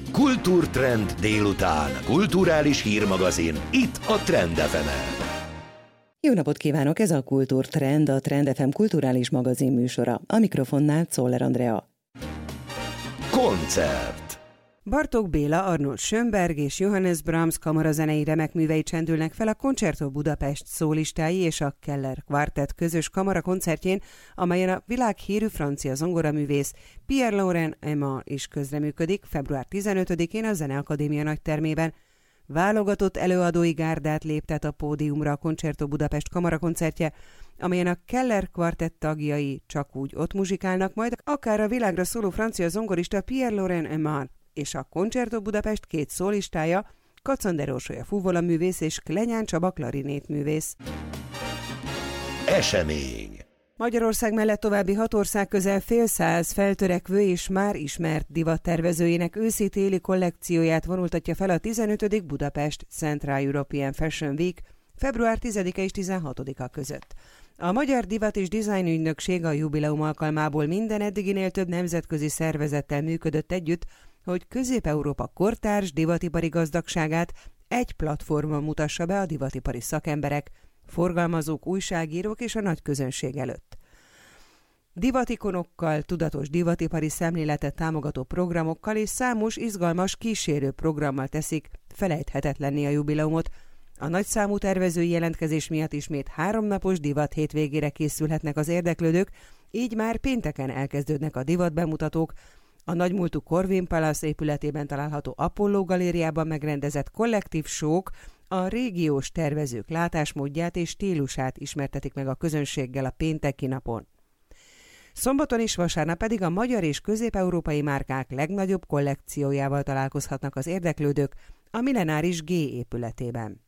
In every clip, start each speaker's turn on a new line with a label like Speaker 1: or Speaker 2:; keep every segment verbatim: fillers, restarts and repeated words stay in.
Speaker 1: Kultúrtrend délután. Kulturális hírmagazin. Itt a Trend ef emen.
Speaker 2: Jó napot kívánok! Ez a Kultúrtrend, a Trend ef em kulturális magazin műsora. A mikrofonnál Czoller Andrea.
Speaker 1: Koncert.
Speaker 3: Bartók Béla, Arnold Schönberg és Johannes Brahms kamarazenei remekművei csendülnek fel a Concerto Budapest szólistái és a Keller Quartet közös kamarakoncertjén, amelyen a világhírű francia zongoraművész Pierre-Laurent Aimant is közreműködik február tizenötödikén a Zeneakadémia nagytermében. Válogatott előadói gárdát léptet a pódiumra a Concerto Budapest kamarakoncertje, amelyen a Keller Quartet tagjai csak úgy ott muzsikálnak, majd akár a világra szóló francia zongorista Pierre-Laurent Aimant és a Concerto Budapest két szólistája, Kacsander Orsolya fuvolaművész és Klenyán Csaba klarinétművész.
Speaker 1: Esemény.
Speaker 3: Magyarország mellett további hat ország közel fél száz feltörekvő és már ismert divattervezőjének őszi-téli kollekcióját vonultatja fel a tizenötödik Budapest Central European Fashion Week február tizedike és tizenhatodika között. A Magyar Divat és Design Ügynökség a jubileum alkalmából minden eddiginél több nemzetközi szervezettel működött együtt, hogy Közép-Európa kortárs divatipari gazdagságát egy platformon mutassa be a divatipari szakemberek, forgalmazók, újságírók és a nagy közönség előtt. Divatikonokkal, tudatos divatipari szemléletet támogató programokkal és számos izgalmas kísérő programmal teszik felejthetetlenné a jubileumot. A nagyszámú tervezői jelentkezés miatt ismét háromnapos divat hétvégére készülhetnek az érdeklődők, így már pénteken elkezdődnek a divatbemutatók. A nagymúltú Corvin Palace épületében található Apollo galériában megrendezett kollektív show-k a régiós tervezők látásmódját és stílusát ismertetik meg a közönséggel a pénteki napon. Szombaton és vasárnap pedig a magyar és közép-európai márkák legnagyobb kollekciójával találkozhatnak az érdeklődők a Millenáris G épületében.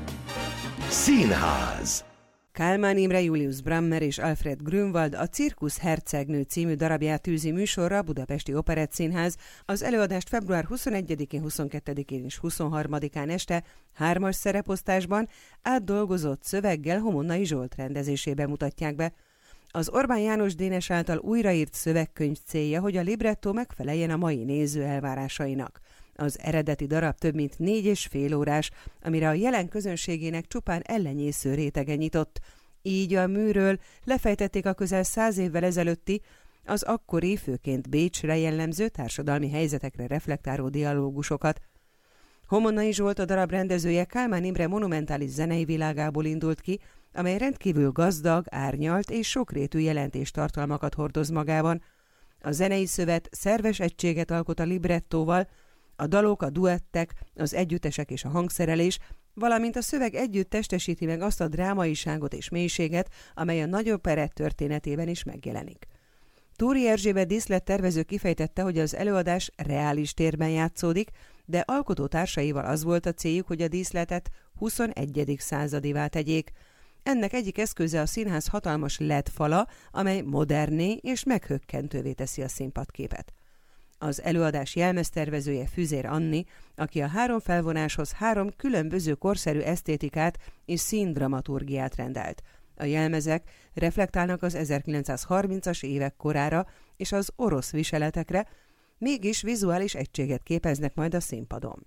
Speaker 1: Színház.
Speaker 3: Kálmán Imre, Julius Brammer és Alfred Grünwald a Cirkusz hercegnő című darabját tűzi műsorra a Budapesti Operettszínház. Az előadást február huszonegyedikén, huszonkettedikén és huszonharmadikán este hármas szereposztásban átdolgozott szöveggel Homonnai Zsolt rendezésében mutatják be. Az Orbán János Dénes által újraírt szövegkönyv célja, hogy a librettó megfeleljen a mai néző elvárásainak. Az eredeti darab több mint négy és fél órás, amire a jelen közönségének csupán ellenyésző rétege nyitott. Így a műről lefejtették a közel száz évvel ezelőtti, az akkori, főként Bécsre jellemző társadalmi helyzetekre reflektáló dialógusokat. Homonnai Zsolt, a darab rendezője, Kálmán Imre monumentális zenei világából indult ki, amely rendkívül gazdag, árnyalt és sokrétű jelentéstartalmakat hordoz magában. A zenei szövet szerves egységet alkot a librettóval, a dalok, a duettek, az együttesek és a hangszerelés, valamint a szöveg együtt testesíti meg azt a drámaiságot és mélységet, amely a nagy operett történetében is megjelenik. Túri Erzsébet díszlet tervező kifejtette, hogy az előadás reális térben játszódik, de alkotótársaival az volt a céljuk, hogy a díszletet huszonegyedik századivá tegyék. Ennek egyik eszköze a színház hatalmas el é dé fala, amely moderné és meghökkentővé teszi a színpadképet. Az előadás jelmeztervezője Füzér Anni, aki a három felvonáshoz három különböző korszerű esztétikát és színdramaturgiát rendelt. A jelmezek reflektálnak az ezerkilencszázharmincas évek korára és az orosz viseletekre, mégis vizuális egységet képeznek majd a színpadon.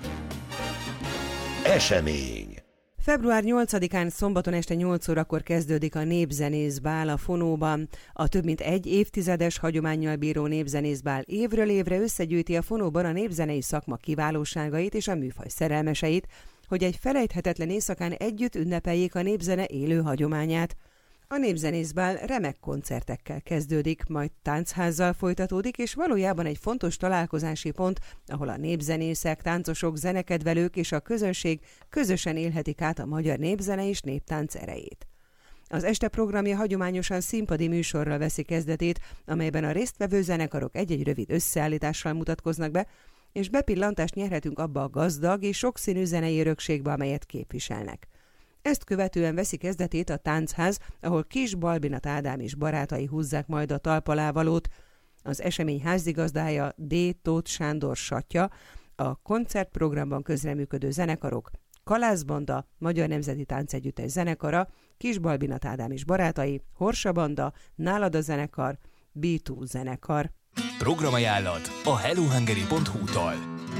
Speaker 1: Esemény.
Speaker 3: február nyolcadikán szombaton este nyolc órakor kezdődik a Népzenészbál a Fonóban. A több mint egy évtizedes hagyománnyal bíró Népzenészbál évről évre összegyűjti a Fonóban a népzenei szakma kiválóságait és a műfaj szerelmeseit, hogy egy felejthetetlen éjszakán együtt ünnepeljék a népzene élő hagyományát. A Népzenészbál remek koncertekkel kezdődik, majd táncházzal folytatódik, és valójában egy fontos találkozási pont, ahol a népzenészek, táncosok, zenekedvelők és a közönség közösen élhetik át a magyar népzene és néptánc erejét. Az este programja hagyományosan színpadi műsorral veszi kezdetét, amelyben a résztvevő zenekarok egy-egy rövid összeállítással mutatkoznak be, és bepillantást nyerhetünk abba a gazdag és sokszínű zenei örökségbe, amelyet képviselnek. Ezt követően veszi kezdetét a Táncház, ahol Kis Balbinat Ádám és barátai húzzák majd a talpalávalót. Az esemény házigazdája D. Tóth Sándor Satya, a koncertprogramban közreműködő zenekarok Kalászbanda, Magyar Nemzeti Táncegyüttes zenekara, Kis Balbinat Ádám és barátai, Horsa Banda, Nálad a zenekar, bé kettő zenekar.
Speaker 4: Programajánlat a hello hungary pont hu-tól.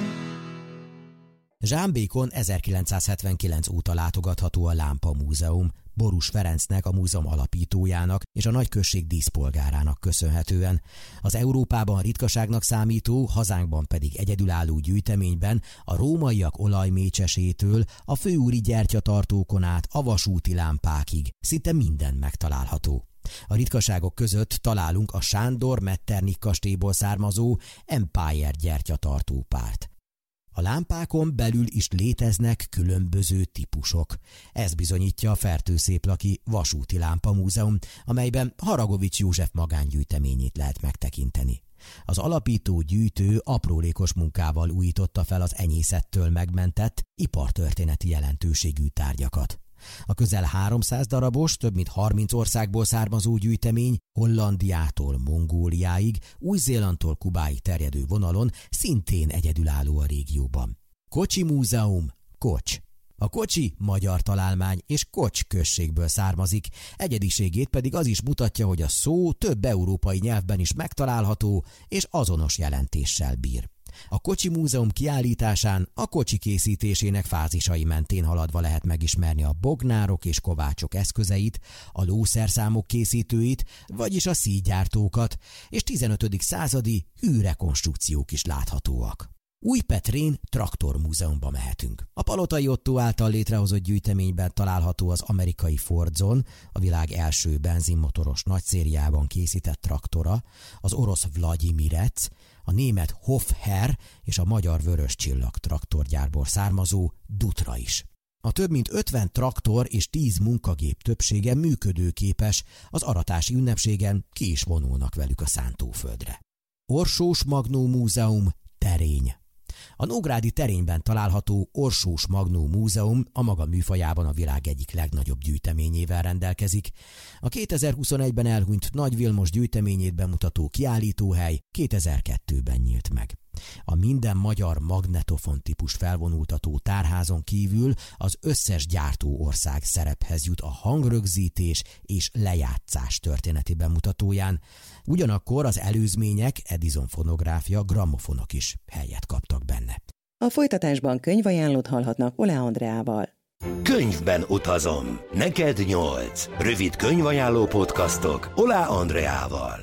Speaker 4: Zsámbékon ezerkilencszázhetvenkilenc óta látogatható a Lámpa Múzeum, Borús Ferencnek, a múzeum alapítójának és a nagyközség díszpolgárának köszönhetően. Az Európában ritkaságnak számító, hazánkban pedig egyedülálló gyűjteményben a rómaiak olajmécsesétől a főúri gyertyatartókon át a vasúti lámpákig szinte minden megtalálható. A ritkaságok között találunk a Sándor Metternich kastélyból származó Empire gyertyatartópárt. A lámpákon belül is léteznek különböző típusok. Ez bizonyítja a Fertőszéplaki Vasúti Lámpa Múzeum, amelyben Haragovics József magángyűjteményét lehet megtekinteni. Az alapító gyűjtő aprólékos munkával újította fel az enyészettől megmentett, ipartörténeti jelentőségű tárgyakat. A közel háromszáz darabos, több mint harminc országból származó gyűjtemény Hollandiától Mongóliáig, Új-Zélandtól Kubáig terjedő vonalon szintén egyedülálló a régióban. Kocsi Múzeum, Kocs. A kocsi magyar találmány és Kocs községből származik, egyediségét pedig az is mutatja, hogy a szó több európai nyelvben is megtalálható és azonos jelentéssel bír. A Kocsi Múzeum kiállításán a kocsi készítésének fázisai mentén haladva lehet megismerni a bognárok és kovácsok eszközeit, a lószerszámok készítőit, vagyis a szíjgyártókat, és tizenötödik századi űrrekonstrukciók is láthatóak. Újpetrén traktormúzeumba mehetünk. A Palotai Ottó által létrehozott gyűjteményben található az amerikai Fordzon, a világ első benzinmotoros nagyszériában készített traktora, az orosz Vlagyimirec, a német Hofherr és a magyar Vörös Csillag traktorgyárból származó Dutra is. A több mint ötven traktor és tíz munkagép többsége működőképes, az aratási ünnepségen ki is vonulnak velük a szántóföldre. Orsós Magnó Múzeum, Terény. A nógrádi Terényben található Orsós Magnó Múzeum a maga műfajában a világ egyik legnagyobb gyűjteményével rendelkezik. A kétezer-huszonegyben elhunyt Nagy Vilmos gyűjteményét bemutató kiállítóhely kétezer-kettőben nyílt meg. A minden magyar magnetofon típus felvonultató tárházon kívül az összes gyártó ország szerephez jut a hangrögzítés és lejátszás történeti bemutatóján. Ugyanakkor az előzmények, Edison fonográfia, grammofonok is helyet kaptak benne.
Speaker 2: A folytatásban könyvajánlót hallhatnak Oláh Andreával.
Speaker 1: Könyvben utazom. Neked nyolc. Rövid könyvajánló podcastok Oláh Andreával.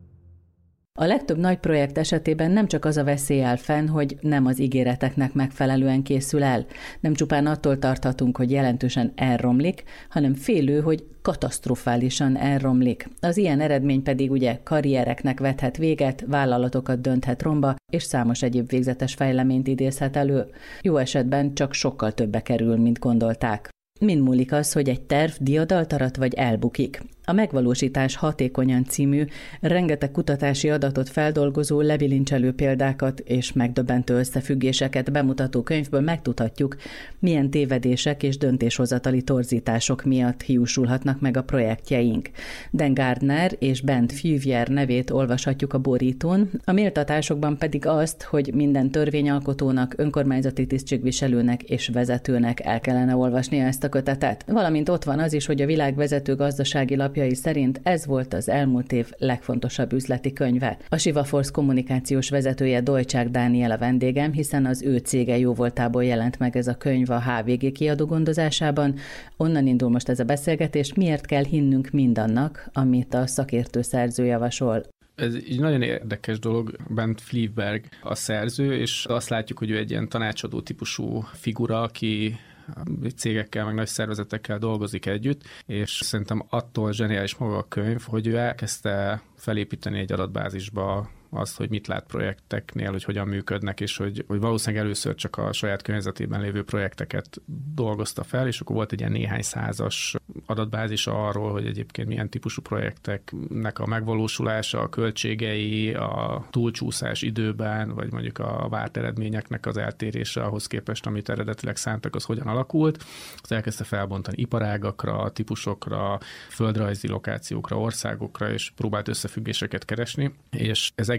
Speaker 5: A legtöbb nagy projekt esetében nem csak az a veszély áll fenn, hogy nem az ígéreteknek megfelelően készül el. Nem csupán attól tarthatunk, hogy jelentősen elromlik, hanem félő, hogy katasztrofálisan elromlik. Az ilyen eredmény pedig ugye karriereknek vethet véget, vállalatokat dönthet romba, és számos egyéb végzetes fejleményt idézhet elő. Jó esetben csak sokkal többe kerül, mint gondolták. Mind múlik az, hogy egy terv diadalt arat vagy elbukik. A Megvalósítás hatékonyan című, rengeteg kutatási adatot feldolgozó, lebilincselő példákat és megdöbbentő összefüggéseket bemutató könyvből megtudhatjuk, milyen tévedések és döntéshozatali torzítások miatt hiúsulhatnak meg a projektjeink. Dan Gardner és Bent Fuvyer nevét olvashatjuk a borítón, a méltatásokban pedig azt, hogy minden törvényalkotónak, önkormányzati tisztségviselőnek és vezetőnek el kellene olvasnia ezt a kötetet. Valamint ott van az is, hogy a világ vezető gazdasági lapjai szerint ez volt az elmúlt év legfontosabb üzleti könyve. A Shiva Force kommunikációs vezetője Dolcsák Dániel a vendégem, hiszen az ő cége jóvoltából jelent meg ez a könyv a há vé gé kiadó gondozásában. Onnan indul most ez a beszélgetés, miért kell hinnünk mindannak, amit a szakértő szerző javasol.
Speaker 6: Ez egy nagyon érdekes dolog, Bent Fleabag a szerző, és azt látjuk, hogy ő egy ilyen tanácsadó típusú figura, aki cégekkel, meg nagy szervezetekkel dolgozik együtt, és szerintem attól zseniális maga a könyv, hogy ő elkezdte felépíteni egy adatbázisba azt, hogy mit lát projekteknél, hogy hogyan működnek, és hogy, hogy valószínűleg először csak a saját környezetében lévő projekteket dolgozta fel, és akkor volt egy ilyen néhány százas adatbázisa arról, hogy egyébként milyen típusú projekteknek a megvalósulása, a költségei, a túlcsúszás időben, vagy mondjuk a várt eredményeknek az eltérése ahhoz képest, amit eredetileg szántak, az hogyan alakult. Az elkezdte felbontani iparágakra, típusokra, földrajzi lokációkra, országokra, és próbált összefüggéseket keresni, és ez egész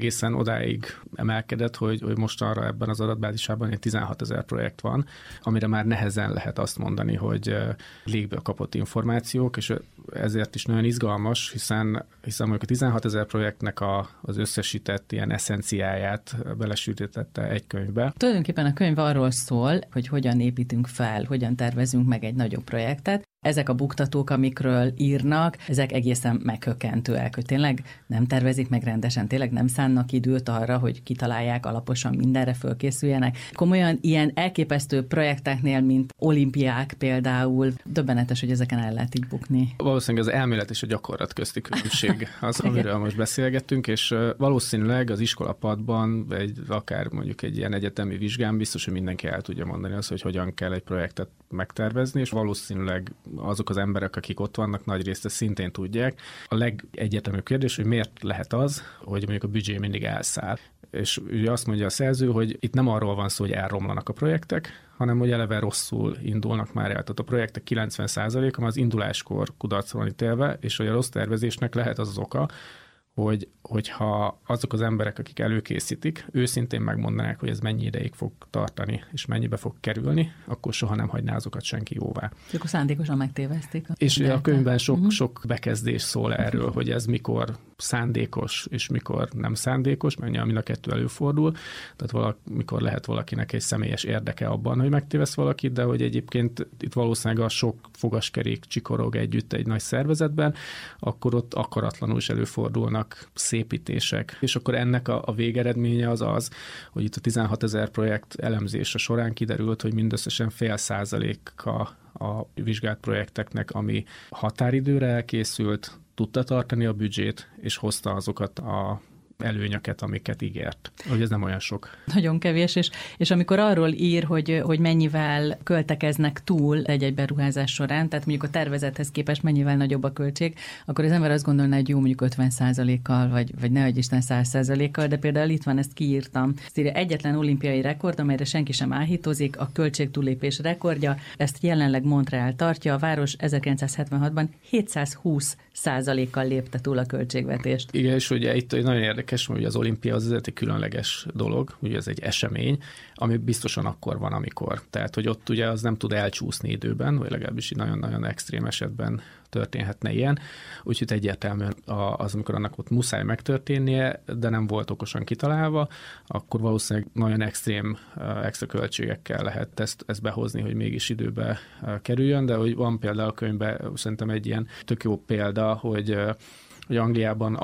Speaker 6: egészen odáig emelkedett, hogy, hogy mostanra ebben az adatbázisában egy tizenhatezer projekt van, amire már nehezen lehet azt mondani, hogy légből kapott információk, és ezért is nagyon izgalmas, hiszen, hiszen mondjuk a tizenhatezer projektnek a, az összesített ilyen eszenciáját belesűrítette egy könyvbe.
Speaker 5: Tulajdonképpen a könyv arról szól, hogy hogyan építünk fel, hogyan tervezünk meg egy nagyobb projektet. Ezek a buktatók, amikről írnak, ezek egészen meghökkentőek, hogy tényleg nem tervezik meg rendesen, tényleg nem szánnak időt arra, hogy kitalálják alaposan, mindenre fölkészüljenek. Komolyan ilyen elképesztő projekteknél, mint olimpiák például, döbbenetes, hogy ezeken el lehet így bukni.
Speaker 6: Valószínűleg az elmélet és a gyakorlat közti különbség az, amiről most beszélgettünk, és valószínűleg az iskolapadban, egy, akár mondjuk egy ilyen egyetemi vizsgán biztos, hogy mindenki el tudja mondani azt, hogy hogyan kell egy projektet megtervezni, és valószínűleg azok az emberek, akik ott vannak, nagy részt ezt szintén tudják. A legegyeteműbb kérdés, hogy miért lehet az, hogy mondjuk a büdzsé mindig elszáll. És ugye azt mondja a szerző, hogy itt nem arról van szó, hogy elromlanak a projektek, hanem hogy eleve rosszul indulnak már el. Tehát a projektek kilencven százaléka az induláskor kudarcra van ítélve, és hogy a rossz tervezésnek lehet az az oka, hogy, hogyha azok az emberek, akik előkészítik, őszintén megmondanák, hogy ez mennyi ideig fog tartani, és mennyibe fog kerülni, akkor soha nem hagyná azokat senki jóvá.
Speaker 5: Akkor szándékosan megtévesztik.
Speaker 6: És a könyvben sok, uh-huh. sok bekezdés szól erről, hogy ez mikor szándékos, és mikor nem szándékos, mert mind a kettő előfordul. Tehát valak, mikor lehet valakinek egy személyes érdeke abban, hogy megtévesz valakit, de hogy egyébként itt valószínűleg a sok fogaskerék csikorog együtt egy nagy szervezetben, akkor ott akaratlanul is előfordulnak szépítések. És akkor ennek a, a végeredménye az az, hogy itt a tizenhatezer projekt elemzése során kiderült, hogy mindösszesen fél százaléka a vizsgált projekteknek, ami határidőre elkészült, tudta tartani a büdzsét, és hozta azokat a előnyöket, amiket ígért. Hogy ez nem olyan sok.
Speaker 5: Nagyon kevés, és, és amikor arról ír, hogy, hogy mennyivel költekeznek túl egy-egy beruházás során, tehát mondjuk a tervezethez képest mennyivel nagyobb a költség, akkor az ember azt gondolná, hogy jó, mondjuk ötven százalékkal, vagy, vagy nehogy Isten száz százalékkal, de például itt van, ezt kiírtam. Ezt írja, egyetlen olimpiai rekord, amelyre senki sem áhítozik, a költségtúllépés rekordja, ezt jelenleg Montreal tartja, a város ezerkilencszázhetvenhatban hétszázhúsz százalékkal lépte túl a költségvetést.
Speaker 6: Igen, és ugye itt nagyon érdekes, hogy az olimpia az egy különleges dolog, ugye ez egy esemény, ami biztosan akkor van, amikor. Tehát, hogy ott ugye az nem tud elcsúszni időben, vagy legalábbis nagyon-nagyon extrém esetben történhetne ilyen. Úgyhogy egyértelműen az, amikor annak ott muszáj megtörténnie, de nem volt okosan kitalálva, akkor valószínűleg nagyon extrém extra költségekkel lehet ezt, ezt behozni, hogy mégis időbe kerüljön, de hogy van például a könyvben szerintem egy ilyen tök jó példa, hogy hogy Angliában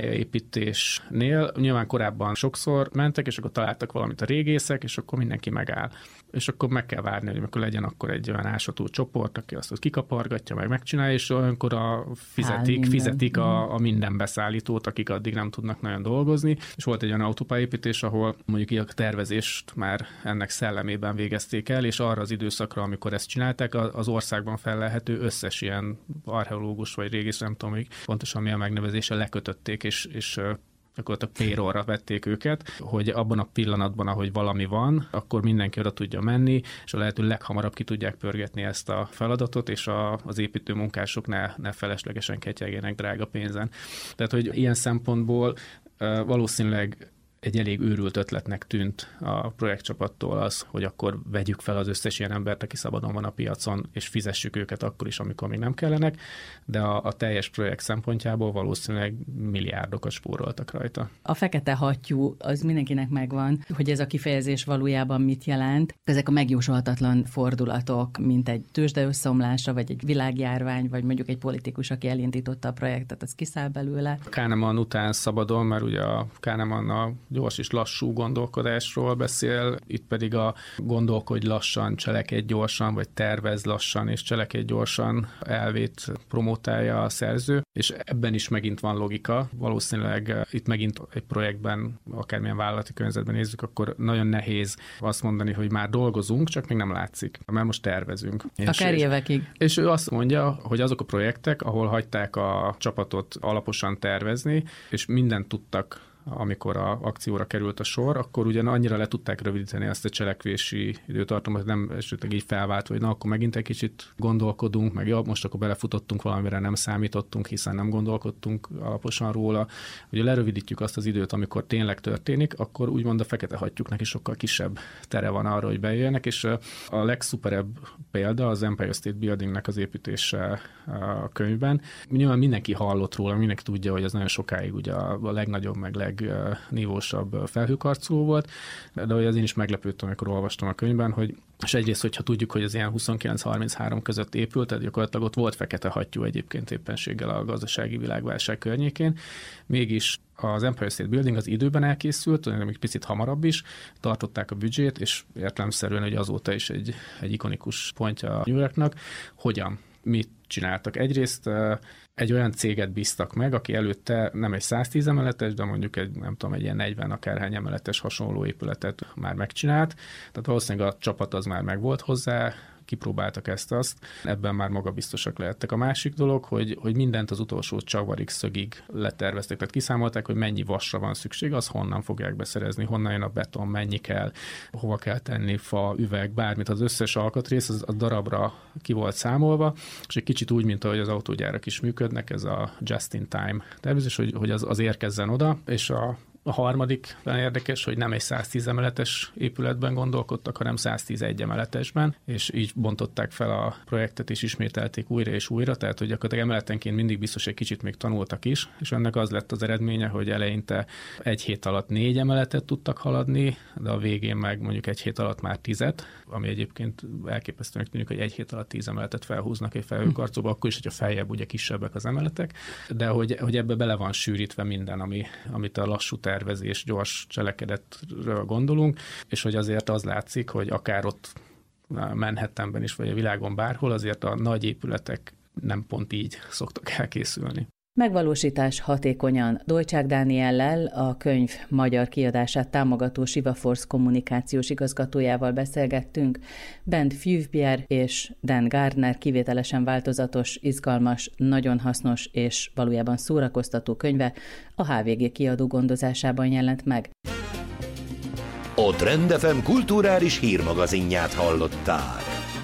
Speaker 6: autópályaépítésnél nyilván korábban sokszor mentek, és akkor találtak valamit a régészek, és akkor mindenki megáll. És akkor meg kell várni, hogy amikor legyen akkor egy olyan ásató csoport, aki azt ott kikapargatja, meg megcsinálja, és olyankor a fizetik, fizetik a, a minden beszállítót, akik addig nem tudnak nagyon dolgozni. És volt egy olyan autópályaépítés, ahol mondjuk a tervezést már ennek szellemében végezték el, és arra az időszakra, amikor ezt csinálták, az országban fellelhető összes ilyen archeológus vagy régész, nem tudom, hogy pontosan mi a megnevezése, lekötötték, és, és akkor a payrollra vették őket, hogy abban a pillanatban, ahogy valami van, akkor mindenki oda tudja menni, és a lehető leghamarabb ki tudják pörgetni ezt a feladatot, és a, az építő munkások ne, ne feleslegesen ketyegjenek drága pénzen. Tehát, hogy ilyen szempontból valószínűleg egy elég őrült ötletnek tűnt a projektcsapattól az, hogy akkor vegyük fel az összes ilyen embert, aki szabadon van a piacon, és fizessük őket akkor is, amikor még nem kellenek, de a, a teljes projekt szempontjából valószínűleg milliárdokat spóroltak rajta.
Speaker 5: A fekete hattyú az mindenkinek megvan, hogy ez a kifejezés valójában mit jelent. Ezek a megjósolhatatlan fordulatok, mint egy tőzsde összeomlása, vagy egy világjárvány, vagy mondjuk egy politikus, aki elindította a projektet, az kiszáll belőle.
Speaker 6: Kahneman után szabadon, mert ugye a Kahneman a gyors és lassú gondolkodásról beszél, itt pedig a gondolkodj lassan, cselekedj gyorsan, vagy tervez lassan és cselekedj gyorsan elvét promotálja a szerző, és ebben is megint van logika. Valószínűleg itt megint egy projektben, akármilyen vállalati környezetben nézzük, akkor nagyon nehéz azt mondani, hogy már dolgozunk, csak még nem látszik, mert most tervezünk.
Speaker 5: Akár és, évekig.
Speaker 6: És ő azt mondja, hogy azok a projektek, ahol hagyták a csapatot alaposan tervezni, és mindent tudtak amikor a akcióra került a sor, akkor ugyan annyira le tudták rövidíteni ezt a cselekvési időtartamot, nem esetleg így felváltva, hogy na, akkor megint egy kicsit gondolkodunk, meg ja, most akkor belefutottunk valamire, nem számítottunk, hiszen nem gondolkodtunk alaposan róla. Ugye lerövidítjük azt az időt, amikor tényleg történik, akkor úgymond a fekete hattyúknak is sokkal kisebb tere van arra, hogy bejöjjenek, és a legszuperebb példa az Empire State Buildingnek az építése a könyvben. Nyilván mindenki hallott róla, mindenki tudja, hogy ez nagyon sokáig ugye a legnagyobb, meg legnívósabb felhőkarcoló volt, de hogy az én is meglepődtem, amikor olvastam a könyvben, hogy és egyrészt, hogyha tudjuk, hogy az ilyen huszonkilenc harminchárom között épült, tehát gyakorlatilag ott volt fekete hattyú egyébként éppenséggel a gazdasági világválság környékén, mégis az Empire State Building az időben elkészült, még picit hamarabb is, tartották a büdzsét, és értelemszerűen, hogy azóta is egy, egy ikonikus pontja a New Yorknak. Hogyan? Mit csináltak? Egyrészt egy olyan céget bíztak meg, aki előtte nem egy száztíz emeletes, de mondjuk egy, nem tudom, egy ilyen negyven akárhány emeletes hasonló épületet már megcsinált. Tehát valószínűleg a csapat az már megvolt hozzá, kipróbáltak ezt-azt, ebben már magabiztosak lehettek. A másik dolog, hogy, hogy mindent az utolsó csavarig, szögig leterveztek, tehát kiszámolták, hogy mennyi vasra van szükség, az honnan fogják beszerezni, honnan jön a beton, mennyi kell, hova kell tenni, fa, üveg, bármit, az összes alkatrész, az a darabra ki volt számolva, és egy kicsit úgy, mint ahogy az autógyárak is működnek, ez a just-in-time tervezés, hogy, hogy az, az érkezzen oda, és a A harmadik érdekes, hogy nem egy száztíz emeletes épületben gondolkodtak, hanem száztizenegy emeletesben, és így bontották fel a projektet, és ismételték újra és újra, tehát hogy gyakorlatilag emeletenként mindig biztos egy kicsit még tanultak is, és ennek az lett az eredménye, hogy eleinte egy hét alatt négy emeletet tudtak haladni, de a végén meg mondjuk egy hét alatt már tizet, ami egyébként elképesztőnek tűnik, hogy egy hét alatt tíz emeletet felhúznak egy felhőkarcolóba, akkor is, hogyha feljebb ugye kisebbek az emeletek, de hogy, hogy ebbe bele van sűrítve minden, ami, amit a lassú tervezés, gyors cselekedetről gondolunk, és hogy azért az látszik, hogy akár ott Manhattanben is, vagy a világon bárhol, azért a nagy épületek nem pont így szoktak elkészülni.
Speaker 5: Megvalósítás hatékonyan. Dolcsák Dániellel, a könyv magyar kiadását támogató Sivaforce kommunikációs igazgatójával beszélgettünk. Bent Fjuvbjer és Dan Gardner kivételesen változatos, izgalmas, nagyon hasznos és valójában szórakoztató könyve a há vé gé kiadó gondozásában jelent meg.
Speaker 1: A Trend ef em kulturális hírmagazinját hallották.